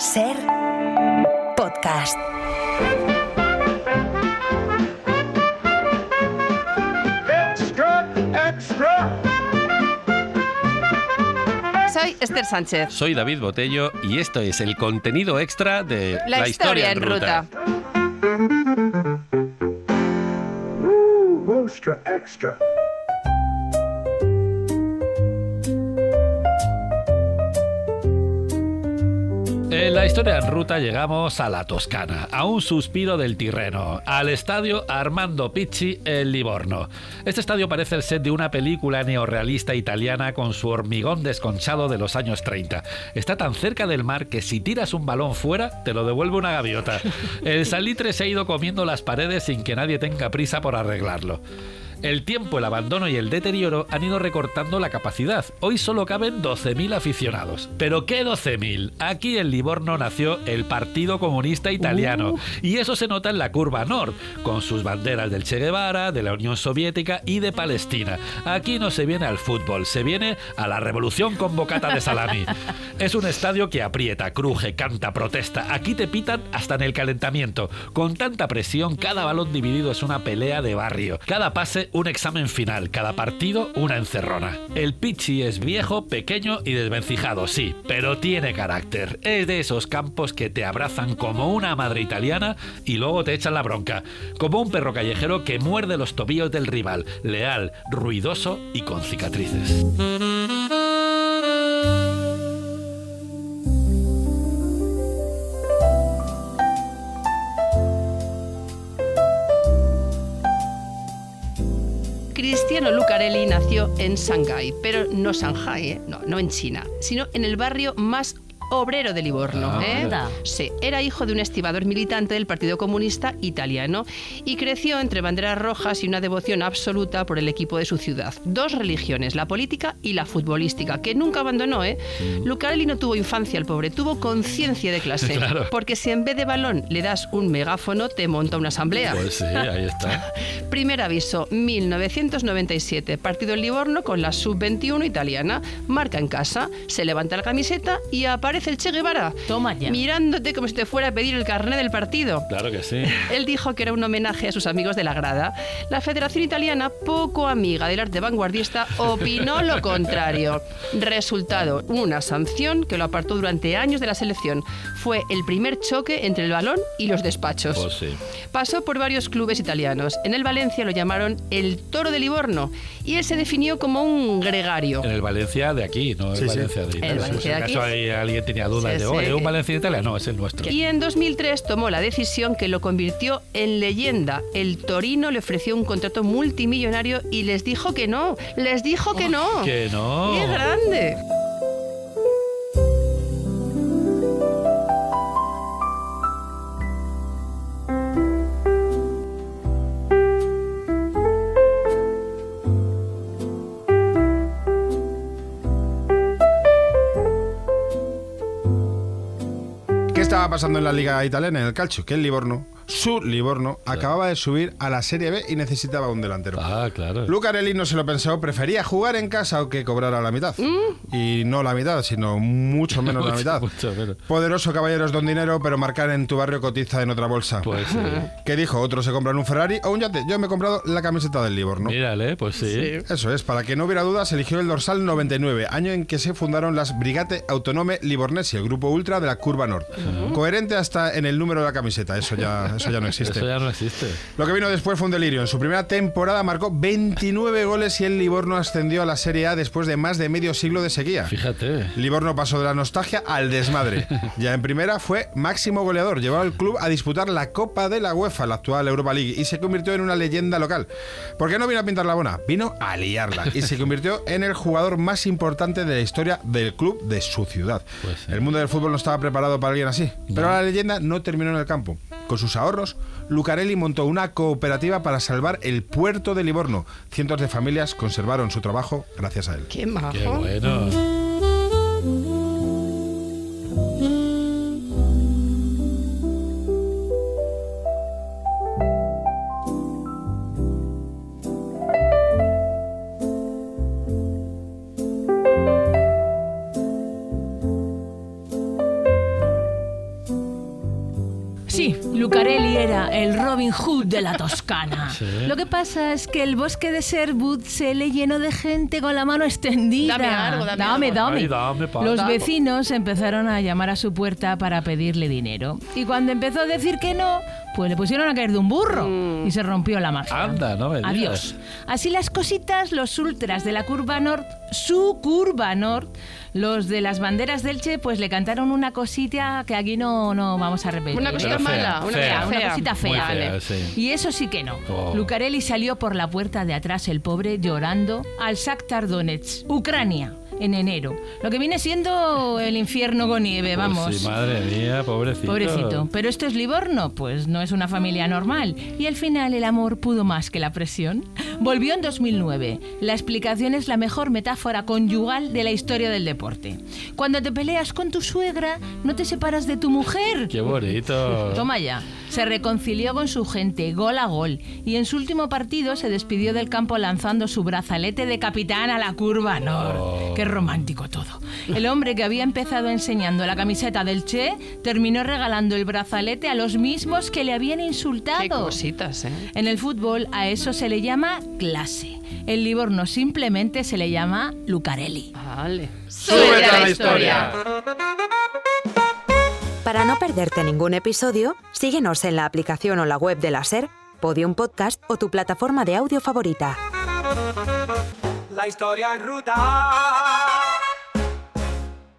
Ser podcast. Extra, extra. Soy Esther Sánchez. Soy David Botello y esto es el contenido extra de La historia en ruta. Extra, extra. En la historia en ruta llegamos a la Toscana, a un suspiro del Tirreno, al estadio Armando Picci en Livorno. Este estadio parece el set de una película neorrealista italiana con su hormigón desconchado de los años 30. Está tan cerca del mar que si tiras un balón fuera, te lo devuelve una gaviota. El salitre se ha ido comiendo las paredes sin que nadie tenga prisa por arreglarlo. El tiempo, el abandono y el deterioro han ido recortando la capacidad. Hoy solo caben 12.000 aficionados. ¿Pero qué 12.000? Aquí en Livorno nació el Partido Comunista Italiano. Y eso se nota en la curva Nord, con sus banderas del Che Guevara, de la Unión Soviética y de Palestina. Aquí no se viene al fútbol, se viene a la revolución con bocata de salami. Es un estadio que aprieta, cruje, canta, protesta. Aquí te pitan hasta en el calentamiento. Con tanta presión, cada balón dividido es una pelea de barrio. Cada pase un examen final, cada partido una encerrona. El Picci es viejo, pequeño y desvencijado, sí, pero tiene carácter. Es de esos campos que te abrazan como una madre italiana y luego te echan la bronca. Como un perro callejero que muerde los tobillos del rival, leal, ruidoso y con cicatrices. Cristiano Lucarelli nació en Shanghái, pero no Shanghái, no en China, sino en el barrio más obrero de Livorno. Sí, era hijo de un estibador militante del Partido Comunista Italiano y creció entre banderas rojas y una devoción absoluta por el equipo de su ciudad. Dos religiones, la política y la futbolística, que nunca abandonó. Lucarelli no tuvo infancia, el pobre, tuvo conciencia de clase. Claro. Porque si en vez de balón le das un megáfono, te monta una asamblea. Pues sí, ahí está. Primer aviso, 1997, partido en Livorno con la sub-21 italiana. Marca en casa, se levanta la camiseta y aparece el Che Guevara. Toma ya. Mirándote como si te fuera a pedir el carné del partido. Claro que sí. Él dijo que era un homenaje a sus amigos de la grada. La Federación Italiana, poco amiga del arte vanguardista, opinó lo contrario. Resultado, una sanción que lo apartó durante años de la selección. Fue el primer choque entre el balón y los despachos. Pues sí. Pasó por varios clubes italianos. En el Valencia lo llamaron el Toro de Livorno y él se definió como un gregario. En el Valencia de aquí, no el Valencia de Italia. El Valencia de aquí. Si acaso alguien tenía dudas de, oye, ¿un Valencia de Italia? No, es el nuestro. Y en 2003 tomó la decisión que lo convirtió en leyenda. El Torino le ofreció un contrato multimillonario y les dijo que no. Les dijo que no. Que no. ¡Qué grande! ¿Qué estaba pasando en la liga italiana, en el calcio? Que el Livorno, su Livorno, acababa de subir a la Serie B y necesitaba un delantero. Ah, claro. Lucarelli no se lo pensó, prefería jugar en casa o que cobrara la mitad. Y no la mitad, sino mucho menos la mitad. Mucho menos. Poderoso caballeros don dinero, pero marcar en tu barrio cotiza en otra bolsa. Pues sí. ¿Qué dijo? Otros se compran un Ferrari o un yate. Yo me he comprado la camiseta del Livorno. Mírale, pues sí. Eso es, para que no hubiera dudas, eligió el dorsal 99, año en que se fundaron las Brigate Autonome Livornesi, el grupo ultra de la Curva Nord. Coherente hasta en el número de la camiseta, eso ya no existe. Eso ya no existe. Lo que vino después fue un delirio. En su primera temporada marcó 29 goles y el Livorno ascendió a la Serie A después de más de medio siglo de sequía. Fíjate. Livorno pasó de la nostalgia al desmadre. Ya en primera fue máximo goleador, llevó al club a disputar la Copa de la UEFA, la actual Europa League, y se convirtió en una leyenda local. ¿Por qué no vino a pintar la bona? Vino a liarla y se convirtió en el jugador más importante de la historia del club de su ciudad. Pues sí. El mundo del fútbol no estaba preparado para alguien así. Pero la leyenda no terminó en el campo. Con sus ahorros, Lucarelli montó una cooperativa para salvar el puerto de Livorno. Cientos de familias conservaron su trabajo gracias a él. ¡Qué majo! Qué bueno. Sí, Lucarelli era el Robin Hood de la Toscana. Sí. Lo que pasa es que el bosque de Sherwood se le llenó de gente con la mano extendida. Dame algo, dame Dame. Ay, dame, pa. Los vecinos empezaron a llamar a su puerta para pedirle dinero. Y cuando empezó a decir que no, pues le pusieron a caer de un burro y se rompió la magia. Anda, no me digas. Adiós. Así las cositas, los ultras de la curva norte, su curva norte, los de las banderas del Che, pues le cantaron una cosita que aquí no vamos a repetir. Una cosita Pero fea, mala, una fea. fea. Una cosita Muy fea. fea, sí. Y eso sí que no. Oh. Lucarelli salió por la puerta de atrás, el pobre, llorando, al Shakhtar Donetsk, Ucrania, en enero. Lo que viene siendo el infierno con nieve, vamos. Pues sí, madre mía, pobrecito. Pobrecito. ¿Pero esto es Livorno? Pues no es una familia normal. Y al final el amor pudo más que la presión. Volvió en 2009. La explicación es la mejor metáfora conyugal de la historia del deporte. Cuando te peleas con tu suegra, no te separas de tu mujer. Qué bonito. Toma ya. Se reconcilió con su gente, gol a gol, y en su último partido se despidió del campo lanzando su brazalete de capitán a la curva Nord. Oh. Qué romántico todo. El hombre que había empezado enseñando la camiseta del Che terminó regalando el brazalete a los mismos que le habían insultado. Qué cositas, ¿eh? En el fútbol a eso se le llama clase. En Livorno simplemente se le llama Lucarelli. Vale. ¡Súbete a la historia! Para no perderte ningún episodio, síguenos en la aplicación o la web de la SER, Podium Podcast o tu plataforma de audio favorita. La historia en ruta.